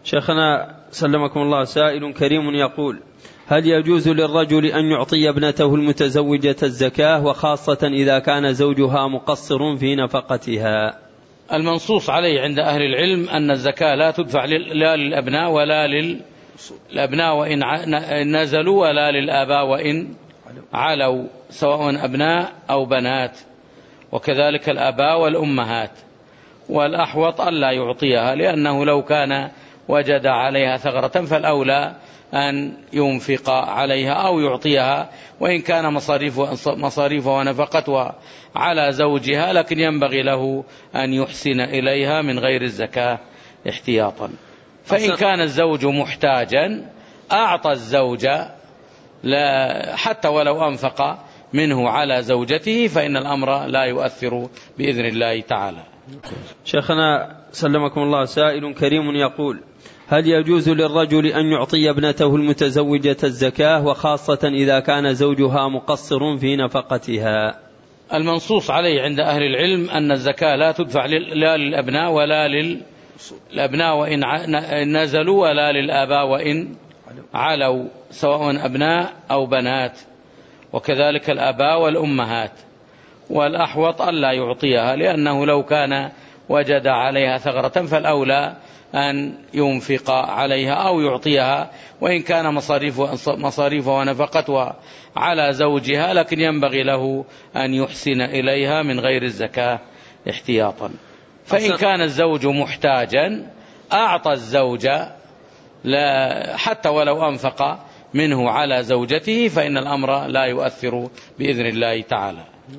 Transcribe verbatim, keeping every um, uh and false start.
شيخنا سلمكم الله، سائل كريم يقول: هل يجوز للرجل أن يعطي ابنته المتزوجة الزكاة، وخاصة إذا كان زوجها مقصر في نفقتها؟ المنصوص عليه عند أهل العلم أن الزكاة لا تدفع لا للأبناء ولا للأبناء وإن نزلوا، ولا للآباء وإن علوا، سواء أبناء أو بنات، وكذلك الآباء والأمهات. والأحوط ألا يعطيها، لأنه لو كان وجد عليها ثغرة فالأولى أن ينفق عليها أو يعطيها، وإن كان مصاريف ونفقتها على زوجها، لكن ينبغي له أن يحسن إليها من غير الزكاة احتياطا. فإن كان الزوج محتاجا أعطى الزوج حتى ولو أنفق منه على زوجته، فإن الأمر لا يؤثر بإذن الله تعالى. شيخنا سلمكم الله، سائل كريم يقول: هل يجوز للرجل أن يعطي ابنته المتزوجة الزكاة، وخاصة إذا كان زوجها مقصر في نفقتها؟ المنصوص عليه عند أهل العلم أن الزكاة لا تدفع لا للأبناء ولا للأبناء وإن نزلوا، ولا للآباء وإن علوا، سواء أبناء أو بنات، وكذلك الآباء والأمهات. والأحوط ألا يعطيها، لأنه لو كان وجد عليها ثغرة فالأولى أن ينفق عليها أو يعطيها، وإن كان مصاريف ونفقتها على زوجها، لكن ينبغي له أن يحسن إليها من غير الزكاة احتياطا. فإن كان الزوج محتاجا أعطى الزوج حتى ولو أنفق منه على زوجته، فإن الأمر لا يؤثر بإذن الله تعالى.